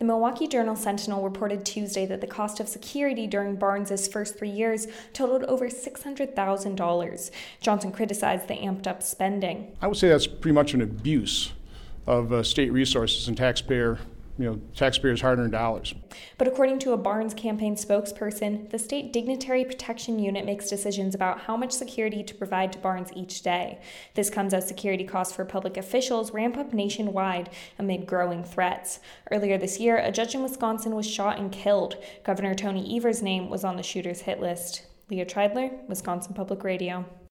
The Milwaukee Journal-Sentinel reported Tuesday that the cost of security during Barnes' first 3 years totaled over $600,000. Johnson criticized the amped-up spending. I would say that's pretty much an abuse of state resources and taxpayers' hard-earned dollars. But according to a Barnes campaign spokesperson, the State Dignitary Protection Unit makes decisions about how much security to provide to Barnes each day. This comes as security costs for public officials ramp up nationwide amid growing threats. Earlier this year, a judge in Wisconsin was shot and killed. Governor Tony Evers' name was on the shooter's hit list. Leah Treidler, Wisconsin Public Radio.